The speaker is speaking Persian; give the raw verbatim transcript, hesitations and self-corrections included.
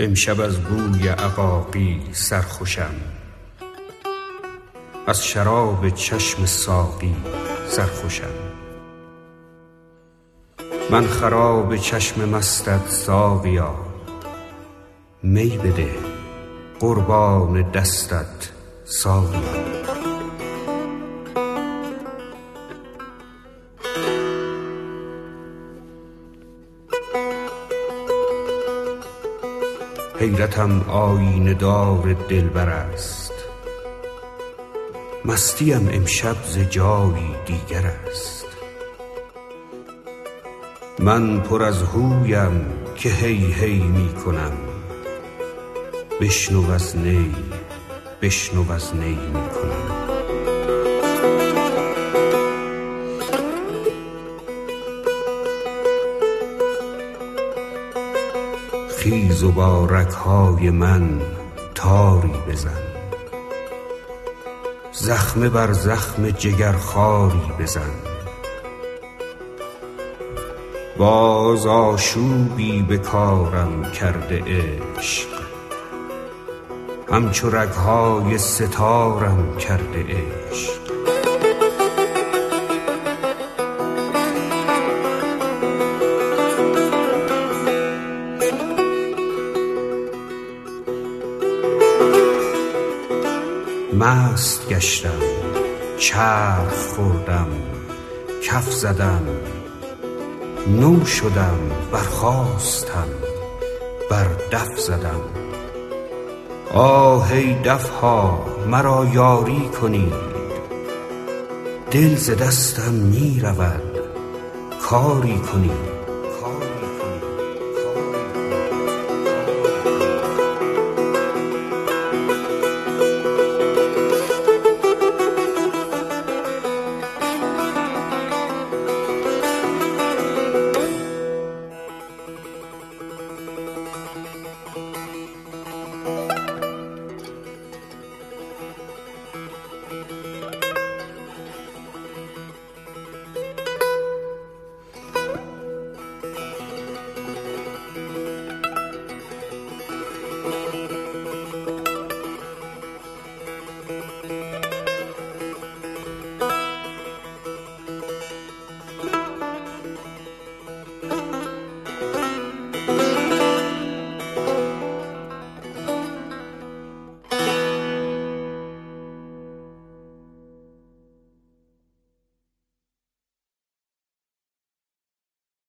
امشب از بوی عقاقی سرخوشم، از شراب چشم ساقی سرخوشم. من خراب چشم مستت ساقیا، می بده قربان دستت ساقیا. حیرتم آیینه دار دلبر است، مستیم امشب ز جایی دیگر است. من پر از هویم که هی هی می کنم، بشنو از نی بشنو از نی می کنم. خیز و با رگ‌های من تاری بزن، زخمه بر زخم جگرخواری بزن. باز آشوبی به کارم کرده عشق، همچو رگ‌های ستارم کرده عشق. مست گشتم، چرخ خوردم، کف زدم، نو شدم، برخاستم، بر دف زدم. آه ای دفها مرا یاری کنید، دل ز دستم می رود کاری کنید.